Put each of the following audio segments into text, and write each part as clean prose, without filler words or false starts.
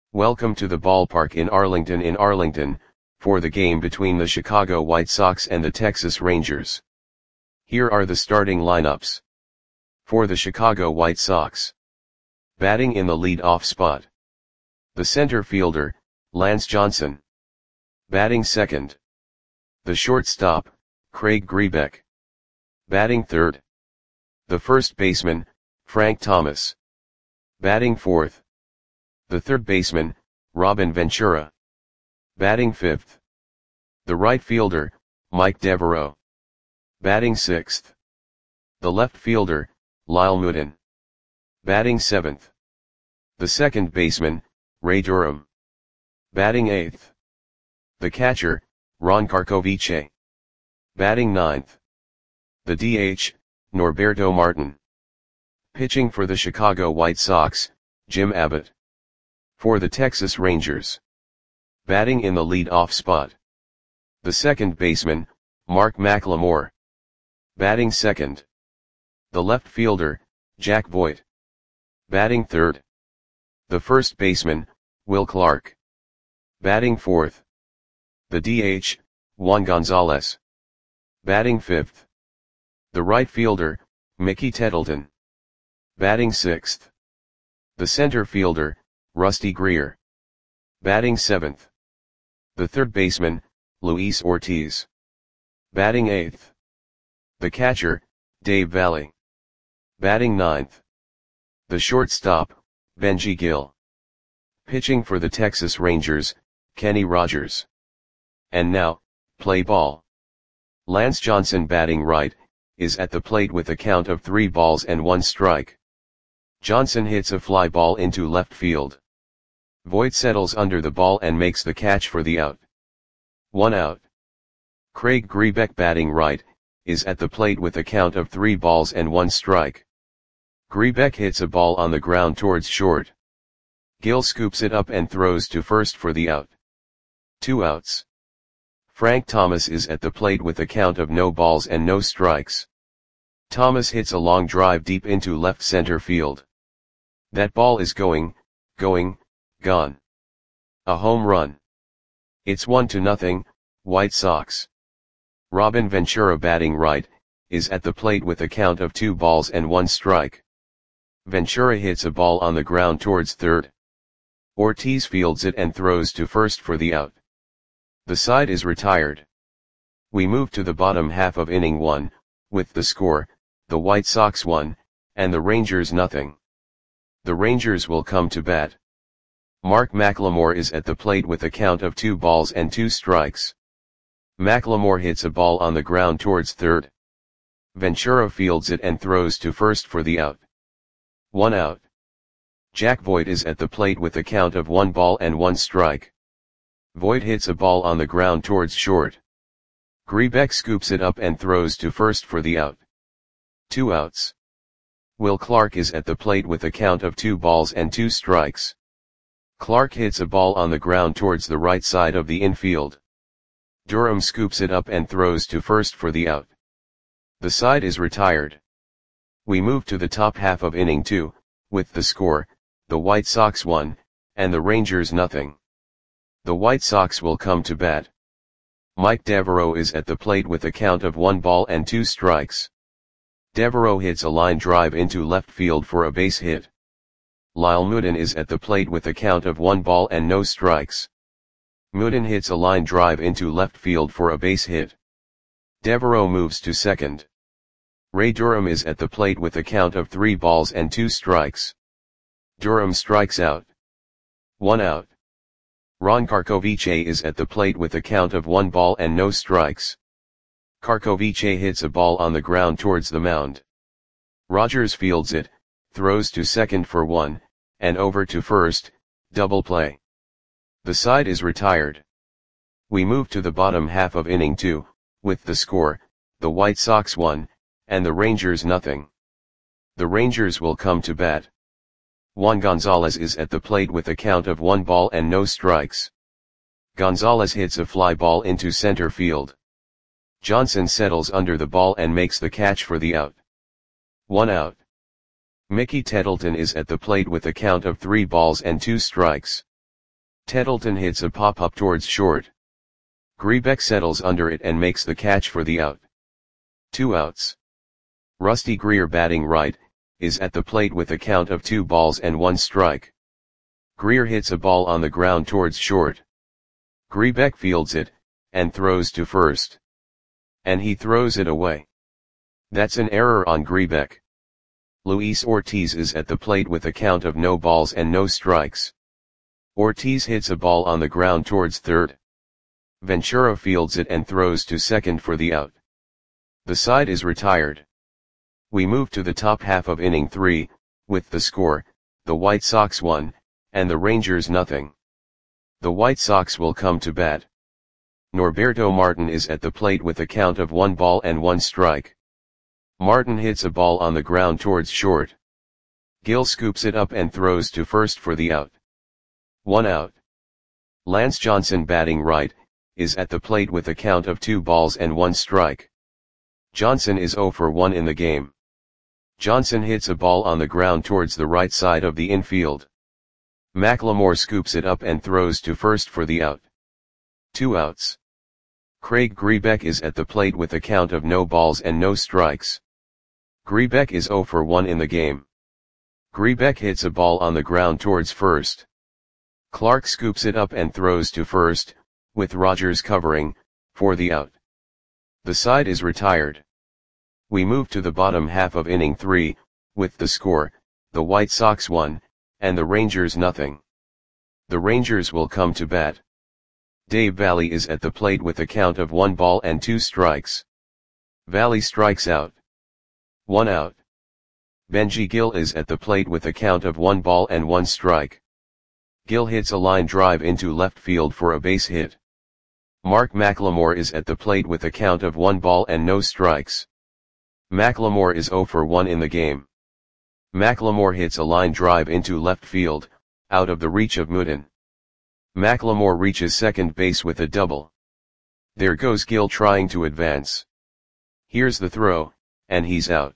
Welcome to the ballpark in Arlington, for the game between the Chicago White Sox and the Texas Rangers. Here are the starting lineups. For the Chicago White Sox. Batting in the lead-off spot. The center fielder, Lance Johnson. Batting second. The shortstop, Craig Grebeck. Batting third. The first baseman, Frank Thomas. Batting fourth. The third baseman, Robin Ventura. Batting fifth. The right fielder, Mike Devereaux. Batting sixth. The left fielder, Lyle Moodin. Batting seventh. The second baseman, Ray Durham. Batting eighth. The catcher, Ron Karkovice. Batting ninth. The DH, Norberto Martin. Pitching for the Chicago White Sox, Jim Abbott. For the Texas Rangers. Batting in the lead-off spot. The second baseman, Mark McLemore. Batting second. The left fielder, Jack Voigt. Batting third. The first baseman, Will Clark. Batting fourth. The DH, Juan Gonzalez. Batting fifth. The right fielder, Mickey Tettleton. Batting sixth. The center fielder, Rusty Greer. Batting seventh. The third baseman, Luis Ortiz. Batting eighth. The catcher, Dave Valle. Batting ninth. The shortstop, Benji Gill. Pitching for the Texas Rangers, Kenny Rogers. And now, play ball. Lance Johnson batting right, is at the plate with a count of 3 balls and 1 strike. Johnson hits a fly ball into left field. Voigt settles under the ball and makes the catch for the out. 1 out. Craig Grebeck batting right, is at the plate with a count of 3 balls and 1 strike. Grebeck hits a ball on the ground towards short. Gill scoops it up and throws to first for the out. 2 outs. Frank Thomas is at the plate with a count of no balls and no strikes. Thomas hits a long drive deep into left center field. That ball is gone. A home run. It's 1-0, White Sox. Robin Ventura batting right, is at the plate with a count of 2 balls and 1 strike. Ventura hits a ball on the ground towards third. Ortiz fields it and throws to first for the out. The side is retired. We move to the bottom half of inning 1, with the score, the White Sox 1, and the Rangers 0. The Rangers will come to bat. Mark McLemore is at the plate with a count of 2 balls and 2 strikes. McLemore hits a ball on the ground towards third. Ventura fields it and throws to first for the out. 1 out. Jack Voigt is at the plate with a count of 1 ball and 1 strike. Voigt hits a ball on the ground towards short. Grebeck scoops it up and throws to first for the out. 2 outs. Will Clark is at the plate with a count of 2 balls and 2 strikes. Clark hits a ball on the ground towards the right side of the infield. Durham scoops it up and throws to first for the out. The side is retired. We move to the top half of inning 2, with the score, the White Sox 1, and the Rangers 0. The White Sox will come to bat. Mike Devereaux is at the plate with a count of 1 ball and 2 strikes. Devereaux hits a line drive into left field for a base hit. Lyle Moodin is at the plate with a count of 1 ball and no strikes. Moodin hits a line drive into left field for a base hit. Devereaux moves to second. Ray Durham is at the plate with a count of 3 balls and 2 strikes. Durham strikes out. 1 out. Ron Karkovice is at the plate with a count of 1 ball and no strikes. Karkovice hits a ball on the ground towards the mound. Rogers fields it, throws to second for 1, and over to first, double play. The side is retired. We move to the bottom half of inning 2, with the score, the White Sox 1, and the Rangers 0. The Rangers will come to bat. Juan Gonzalez is at the plate with a count of 1 ball and no strikes. Gonzalez hits a fly ball into center field. Johnson settles under the ball and makes the catch for the out. 1 out. Mickey Tettleton is at the plate with a count of 3 balls and 2 strikes. Tettleton hits a pop-up towards short. Grebeck settles under it and makes the catch for the out. 2 outs. Rusty Greer, batting right, is at the plate with a count of 2 balls and 1 strike. Greer hits a ball on the ground towards short. Grebeck fields it, and throws to first. And he throws it away. That's an error on Grebeck. Luis Ortiz is at the plate with a count of no balls and no strikes. Ortiz hits a ball on the ground towards third. Ventura fields it and throws to second for the out. The side is retired. We move to the top half of inning 3, with the score, the White Sox 1, and the Rangers nothing. The White Sox will come to bat. Norberto Martin is at the plate with a count of 1 ball and 1 strike. Martin hits a ball on the ground towards short. Gil scoops it up and throws to first for the out. 1 out. Lance Johnson, batting right, is at the plate with a count of 2 balls and 1 strike. Johnson is 0 for 1 in the game. Johnson hits a ball on the ground towards the right side of the infield. McLemore scoops it up and throws to first for the out. 2 outs. Craig Grebeck is at the plate with a count of no balls and no strikes. Grebeck is 0 for 1 in the game. Grebeck hits a ball on the ground towards first. Clark scoops it up and throws to first, with Rogers covering, for the out. The side is retired. We move to the bottom half of inning 3, with the score, the White Sox 1, and the Rangers nothing. The Rangers will come to bat. Dave Valle is at the plate with a count of 1 ball and 2 strikes. Valle strikes out. 1 out. Benji Gil is at the plate with a count of 1 ball and 1 strike. Gil hits a line drive into left field for a base hit. Mark McLemore is at the plate with a count of 1 ball and no strikes. McLemore is 0 for 1 in the game. McLemore hits a line drive into left field, out of the reach of Mooden. McLemore reaches second base with a double. There goes Gil trying to advance. Here's the throw, and he's out.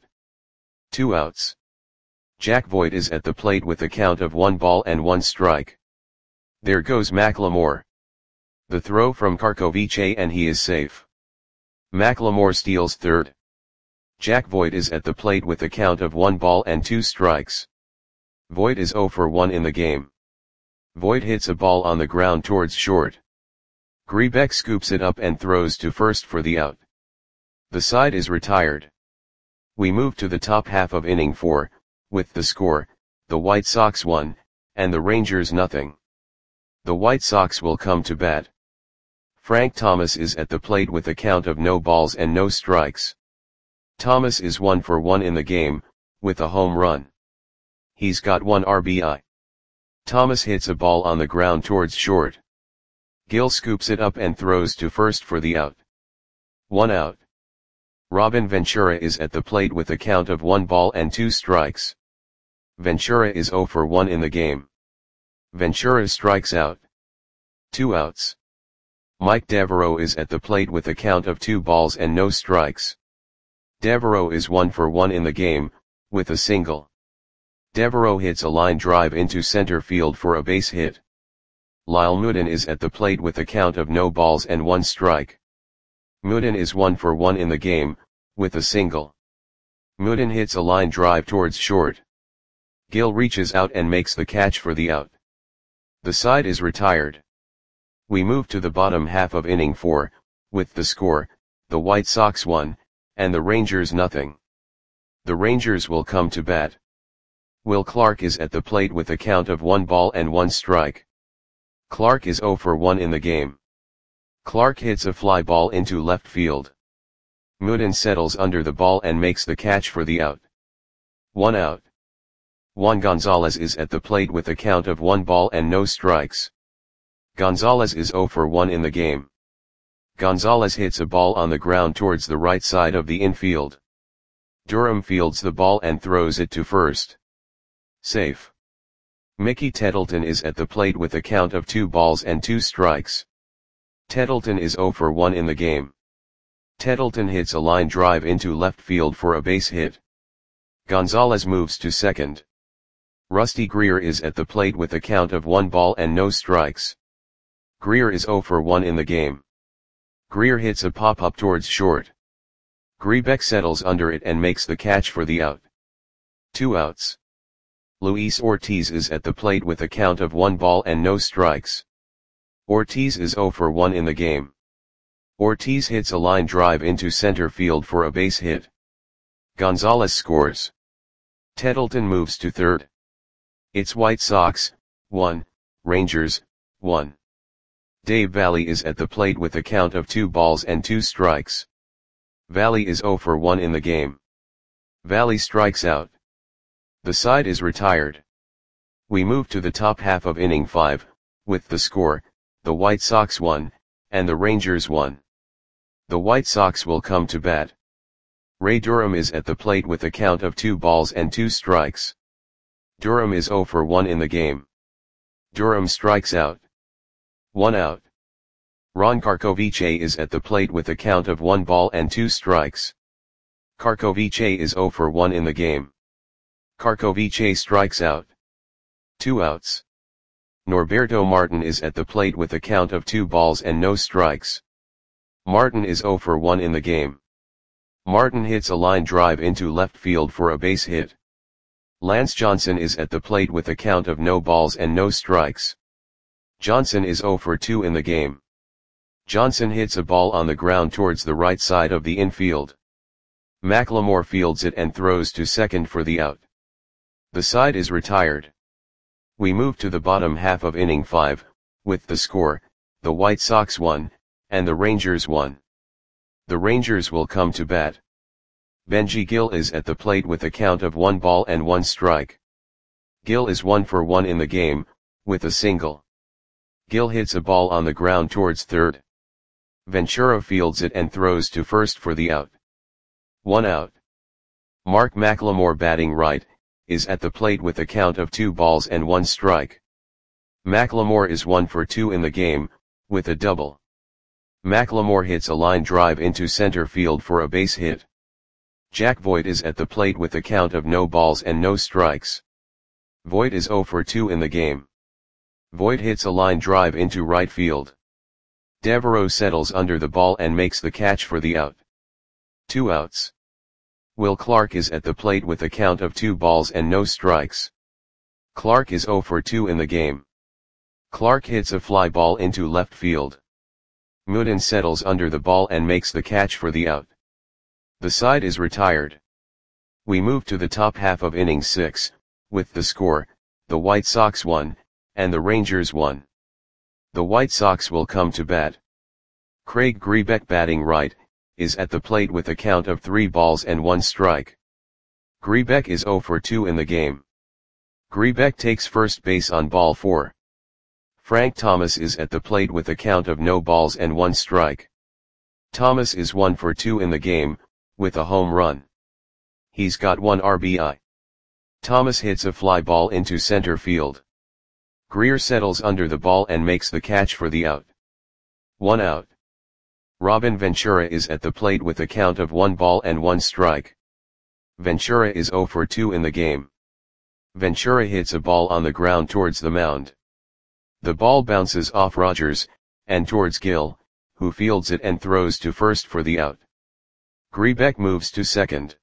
2 outs. Jack Voigt is at the plate with a count of 1 ball and 1 strike. There goes McLemore. The throw from Karkovice and he is safe. McLemore steals third. Jack Voigt is at the plate with a count of 1 ball and 2 strikes. Voigt is 0 for 1 in the game. Voigt hits a ball on the ground towards short. Grebeck scoops it up and throws to first for the out. The side is retired. We move to the top half of inning 4, with the score, the White Sox 1, and the Rangers nothing. The White Sox will come to bat. Frank Thomas is at the plate with a count of no balls and no strikes. Thomas is 1 for 1 in the game, with a home run. He's got 1 RBI. Thomas hits a ball on the ground towards short. Gil scoops it up and throws to first for the out. 1 out. Robin Ventura is at the plate with a count of 1 ball and 2 strikes. Ventura is 0 for 1 in the game. Ventura strikes out. 2 outs. Mike Devereaux is at the plate with a count of 2 balls and no strikes. Devereaux is 1 for 1 in the game, with a single. Devereaux hits a line drive into center field for a base hit. Lyle Mooden is at the plate with a count of no balls and 1 strike. Mooden is 1 for 1 in the game, with a single. Mooden hits a line drive towards short. Gil reaches out and makes the catch for the out. The side is retired. We move to the bottom half of inning 4, with the score, the White Sox 1, and the Rangers nothing. The Rangers will come to bat. Will Clark is at the plate with a count of 1 ball and 1 strike. Clark is 0 for 1 in the game. Clark hits a fly ball into left field. Mooden settles under the ball and makes the catch for the out. 1 out. Juan Gonzalez is at the plate with a count of 1 ball and no strikes. Gonzalez is 0 for 1 in the game. Gonzalez hits a ball on the ground towards the right side of the infield. Durham fields the ball and throws it to first. Safe. Mickey Tettleton is at the plate with a count of 2 balls and 2 strikes. Tettleton is 0 for 1 in the game. Tettleton hits a line drive into left field for a base hit. Gonzalez moves to second. Rusty Greer is at the plate with a count of 1 ball and no strikes. Greer is 0 for 1 in the game. Greer hits a pop-up towards short. Grebeck settles under it and makes the catch for the out. 2 outs. Luis Ortiz is at the plate with a count of 1 ball and no strikes. Ortiz is 0 for 1 in the game. Ortiz hits a line drive into center field for a base hit. Gonzalez scores. Tettleton moves to third. It's White Sox, 1, Rangers, 1. Dave Valle is at the plate with a count of 2 balls and 2 strikes. Valle is 0 for 1 in the game. Valle strikes out. The side is retired. We move to the top half of inning 5, with the score, the White Sox 1, and the Rangers 1. The White Sox will come to bat. Ray Durham is at the plate with a count of 2 balls and 2 strikes. Durham is 0 for 1 in the game. Durham strikes out. 1 out. Ron Karkovice is at the plate with a count of 1 ball and 2 strikes. Karkovice is 0 for 1 in the game. Karkovice strikes out. 2 outs. Norberto Martin is at the plate with a count of 2 balls and no strikes. Martin is 0 for 1 in the game. Martin hits a line drive into left field for a base hit. Lance Johnson is at the plate with a count of no balls and no strikes. Johnson is 0 for 2 in the game. Johnson hits a ball on the ground towards the right side of the infield. McLemore fields it and throws to second for the out. The side is retired. We move to the bottom half of inning 5, with the score, the White Sox 1, and the Rangers 1. The Rangers will come to bat. Benji Gil is at the plate with a count of 1 ball and 1 strike. Gil is 1 for 1 in the game, with a single. Gil hits a ball on the ground towards third. Ventura fields it and throws to first for the out. 1 out. Mark McLemore, batting right, is at the plate with a count of 2 balls and 1 strike. McLemore is 1 for 2 in the game, with a double. McLemore hits a line drive into center field for a base hit. Jack Voigt is at the plate with a count of no balls and no strikes. Voigt is 0 for 2 in the game. Voigt hits a line drive into right field. Devereaux settles under the ball and makes the catch for the out. 2 outs. Will Clark is at the plate with a count of 2 balls and no strikes. Clark is 0 for 2 in the game. Clark hits a fly ball into left field. Mooden settles under the ball and makes the catch for the out. The side is retired. We move to the top half of inning 6, with the score, the White Sox 1, and the Rangers 1. The White Sox will come to bat. Craig Grebeck, batting right, is at the plate with a count of 3 balls and 1 strike. Grebeck is 0 for 2 in the game. Grebeck takes first base on ball 4. Frank Thomas is at the plate with a count of no balls and 1 strike. Thomas is 1 for 2 in the game, with a home run. He's got 1 RBI. Thomas hits a fly ball into center field. Greer settles under the ball and makes the catch for the out. 1 out. Robin Ventura is at the plate with a count of 1 ball and 1 strike. Ventura is 0 for 2 in the game. Ventura hits a ball on the ground towards the mound. The ball bounces off Rogers, and towards Gill, who fields it and throws to first for the out. Grebeck moves to second.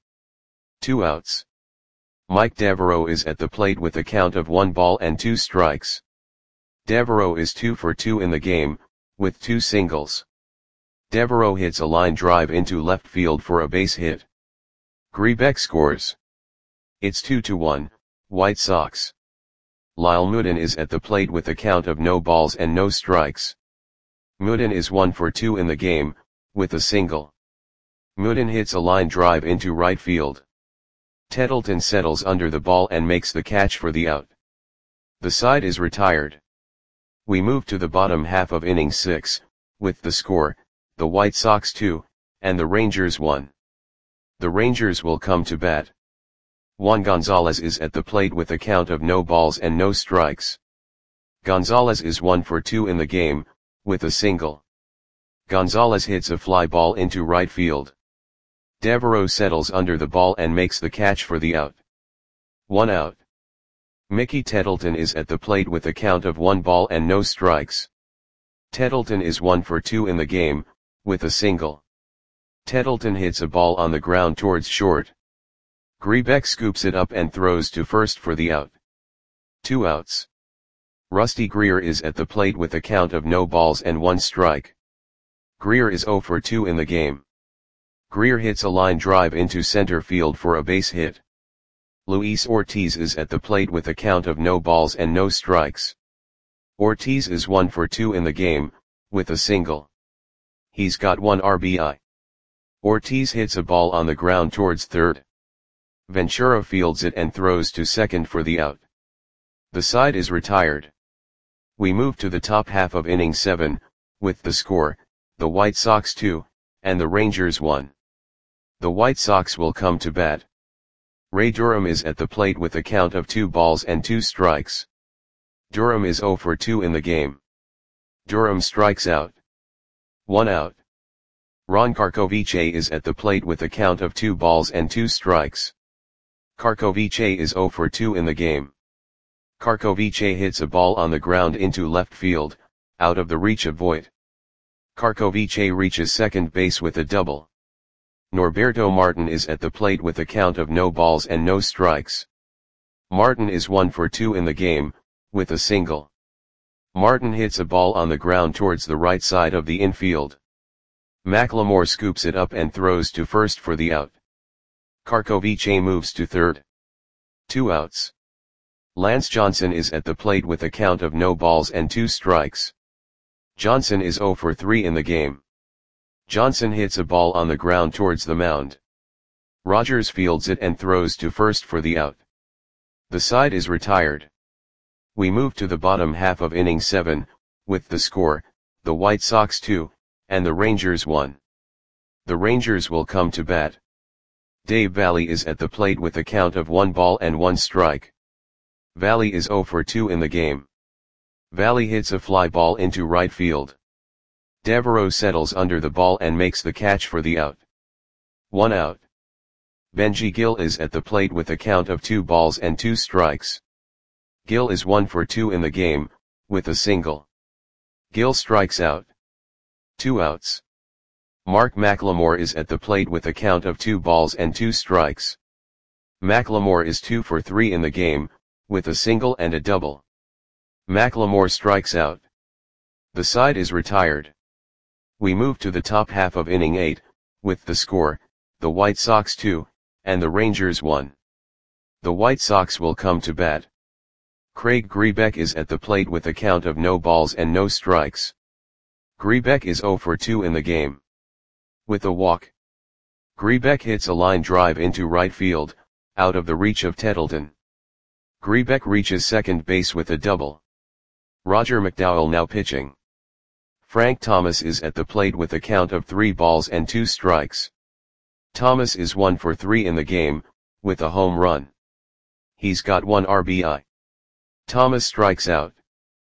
2 outs. Mike Devereaux is at the plate with a count of 1 ball and 2 strikes. Devereaux is 2 for 2 in the game, with 2 singles. Devereaux hits a line drive into left field for a base hit. Grebeck scores. It's 2-1, White Sox. Lyle Mooden is at the plate with a count of no balls and no strikes. Mooden is 1 for 2 in the game, with a single. Mooden hits a line drive into right field. Tettleton settles under the ball and makes the catch for the out. The side is retired. We move to the bottom half of inning 6, with the score, the White Sox 2, and the Rangers 1. The Rangers will come to bat. Juan Gonzalez is at the plate with a count of no balls and no strikes. Gonzalez is 1 for 2 in the game, with a single. Gonzalez hits a fly ball into right field. Devereaux settles under the ball and makes the catch for the out. 1 out. Mickey Tettleton is at the plate with a count of 1 ball and no strikes. Tettleton is 1 for 2 in the game, with a single. Tettleton hits a ball on the ground towards short. Grebeck scoops it up and throws to first for the out. 2 outs. Rusty Greer is at the plate with a count of no balls and 1 strike. Greer is 0 for 2 in the game. Greer hits a line drive into center field for a base hit. Luis Ortiz is at the plate with a count of no balls and no strikes. Ortiz is 1 for 2 in the game, with a single. He's got 1 RBI. Ortiz hits a ball on the ground towards third. Ventura fields it and throws to second for the out. The side is retired. We move to the top half of inning 7, with the score, the White Sox 2, and the Rangers 1. The White Sox will come to bat. Ray Durham is at the plate with a count of 2 balls and 2 strikes. Durham is 0 for 2 in the game. Durham strikes out. 1 out. Ron Karkovice is at the plate with a count of 2 balls and 2 strikes. Karkovice is 0 for 2 in the game. Karkovice hits a ball on the ground into left field, out of the reach of Voit. Karkovice reaches second base with a double. Norberto Martin is at the plate with a count of no balls and no strikes. Martin is 1 for 2 in the game, with a single. Martin hits a ball on the ground towards the right side of the infield. McLemore scoops it up and throws to first for the out. Karkovice moves to third. 2 outs. Lance Johnson is at the plate with a count of no balls and 2 strikes. Johnson is 0 for 3 in the game. Johnson hits a ball on the ground towards the mound. Rogers fields it and throws to first for the out. The side is retired. We move to the bottom half of inning 7, with the score, the White Sox 2, and the Rangers 1. The Rangers will come to bat. Dave Valle is at the plate with a count of 1 ball and 1 strike. Valle is 0 for 2 in the game. Valle hits a fly ball into right field. Devereaux settles under the ball and makes the catch for the out. 1 out. Benji Gil is at the plate with a count of 2 balls and 2 strikes. Gil is 1 for 2 in the game, with a single. Gil strikes out. 2 outs. Mark McLemore is at the plate with a count of 2 balls and 2 strikes. McLemore is 2 for 3 in the game, with a single and a double. McLemore strikes out. The side is retired. We move to the top half of inning 8, with the score, the White Sox 2, and the Rangers 1. The White Sox will come to bat. Craig Grebeck is at the plate with a count of no balls and no strikes. Grebeck is 0 for 2 in the game. With a walk. Grebeck hits a line drive into right field, out of the reach of Tettleton. Grebeck reaches second base with a double. Roger McDowell now pitching. Frank Thomas is at the plate with a count of 3 balls and 2 strikes. Thomas is 1 for 3 in the game, with a home run. He's got 1 RBI. Thomas strikes out.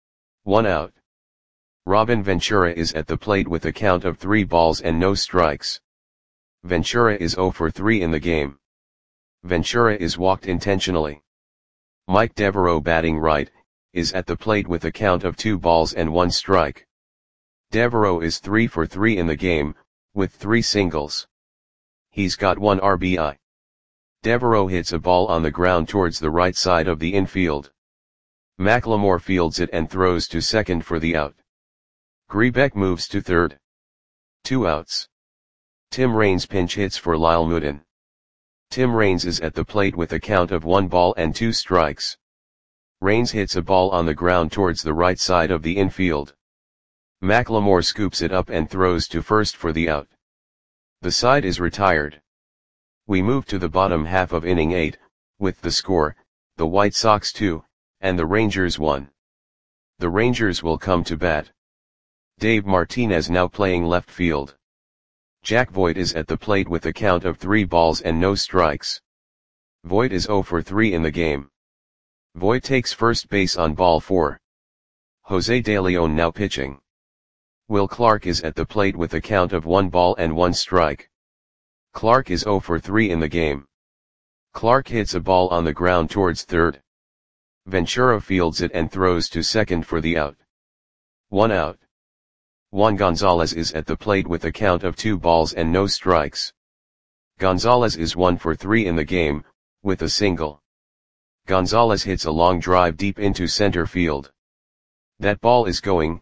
1 out. Robin Ventura is at the plate with a count of 3 balls and no strikes. Ventura is 0 for 3 in the game. Ventura is walked intentionally. Mike Devereaux batting right, is at the plate with a count of 2 balls and 1 strike. Devereaux is 3 for 3 in the game, with 3 singles. He's got 1 RBI. Devereaux hits a ball on the ground towards the right side of the infield. McLemore fields it and throws to second for the out. Grebeck moves to third. 2 outs. Tim Raines pinch hits for Lyle Moodin. Tim Raines is at the plate with a count of 1 ball and 2 strikes. Raines hits a ball on the ground towards the right side of the infield. McLemore scoops it up and throws to first for the out. The side is retired. We move to the bottom half of inning 8, with the score, the White Sox 2, and the Rangers 1. The Rangers will come to bat. Dave Martinez now playing left field. Jack Voit is at the plate with a count of 3 balls and no strikes. Voit is 0 for 3 in the game. Voit takes first base on ball 4. Jose De Leon now pitching. Will Clark is at the plate with a count of 1 ball and 1 strike. Clark is 0 for 3 in the game. Clark hits a ball on the ground towards third. Ventura fields it and throws to second for the out. 1 out. Juan Gonzalez is at the plate with a count of 2 balls and no strikes. Gonzalez is 1 for 3 in the game, with a single. Gonzalez hits a long drive deep into center field. That ball is gone.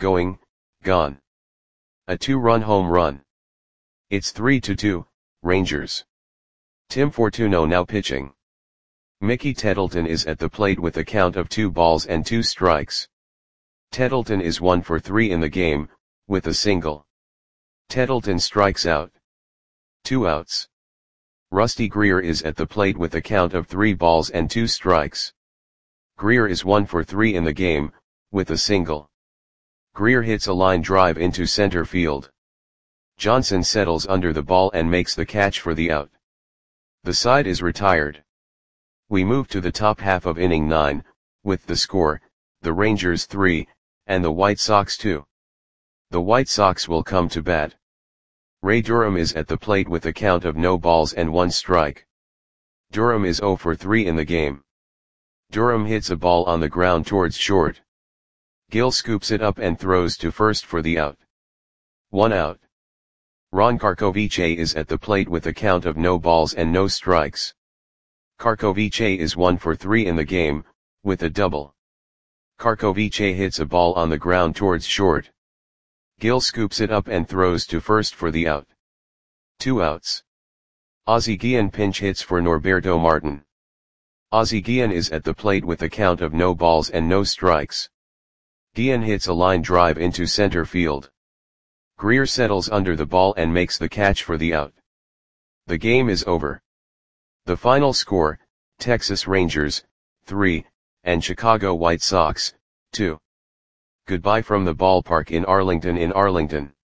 A 2-run home run. It's 3-2, Rangers. Tim Fortuno now pitching. Mickey Tettleton is at the plate with a count of 2 balls and 2 strikes. Tettleton is 1 for 3 in the game, with a single. Tettleton strikes out. 2 outs. Rusty Greer is at the plate with a count of 3 balls and 2 strikes. Greer is 1 for 3 in the game, with a single. Greer hits a line drive into center field. Johnson settles under the ball and makes the catch for the out. The side is retired. We move to the top half of inning 9, with the score, the Rangers 3, and the White Sox 2. The White Sox will come to bat. Ray Durham is at the plate with a count of no balls and 1 strike. Durham is 0 for 3 in the game. Durham hits a ball on the ground towards short. Gill scoops it up and throws to first for the out. 1 out. Ron Karkovice is at the plate with a count of no balls and no strikes. Karkovice is 1 for 3 in the game, with a double. Karkovice hits a ball on the ground towards short. Gill scoops it up and throws to first for the out. 2 outs. Ozzie Guillen pinch hits for Norberto Martin. Ozzie Guillen is at the plate with a count of no balls and no strikes. Guillen hits a line drive into center field. Greer settles under the ball and makes the catch for the out. The game is over. The final score, Texas Rangers, 3, and Chicago White Sox, 2. Goodbye from the ballpark in Arlington.